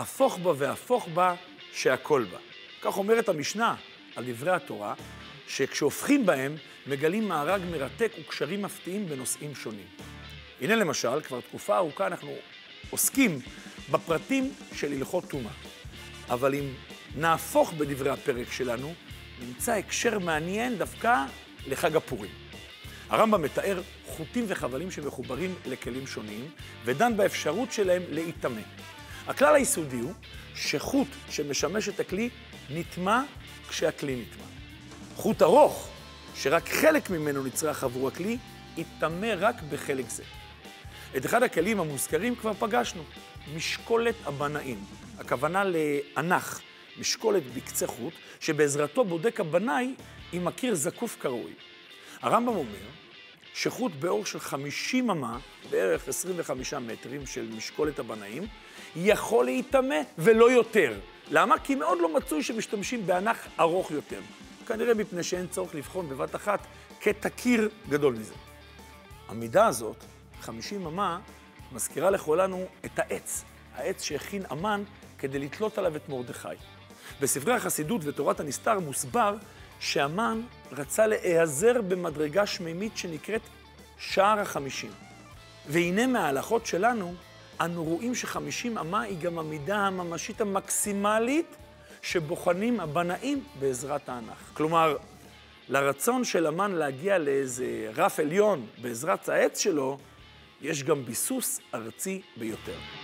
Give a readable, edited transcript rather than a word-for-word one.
הפוך בה והפוך בה שהכל בה. כך אומרת המשנה על דברי התורה, שכשהופכים בהם מגלים מארג מרתק וקשרים מפתיעים בנושאים שונים. הנה למשל, כבר תקופה ארוכה אנחנו עוסקים בפרטים של הלכות טומאה. אבל אם נהפוך בדברי הפרק שלנו, נמצא הקשר מעניין דווקא לחג הפורים. הרמב"ם מתאר חוטים וחבלים שמחוברים לכלים שונים, ודן באפשרות שלהם להיטמא. הכלל היסודי הוא שחוט שמשמש את הכלי נטמא כשהכלי נטמא. חוט ארוך, שרק חלק ממנו נצרך עבור הכלי, יטמא רק בחלק זה. את אחד הכלים המוזכרים כבר פגשנו, משקולת הבנאים. הכוונה לאנח, משקולת בקצה חוט, שבעזרתו בודק הבנאי אם הקיר זקוף כראוי. הרמב"ם אומר שחוט באורך של 50 אמה, בערך 25 מטרים של משקולת הבנאים, יכול להיטמא ולא יותר. למה? כי מאוד לא מצוי שמשתמשים באנח ארוך יותר. כנראה מפני שאין צורך לבחון בבת אחת קטע קיר גדול מזה. המידה הזאת, 50 אמה, מזכירה לכולנו את העץ. העץ שהכין אמן כדי לתלות עליו את מרדכי. בספרי החסידות ותורת הנסתר מוסבר שהמן רצה להיעזר במדרגה שמימית שנקראת שער ה-50. והנה מההלכות שלנו, אנו רואים ש50 אמה היא גם המידה הממשית המקסימלית שבוחנים הבנאים בעזרת האנח. כלומר, לרצון של אמן להגיע לאיזה רף עליון בעזרת העץ שלו, יש גם ביסוס ארצי ביותר.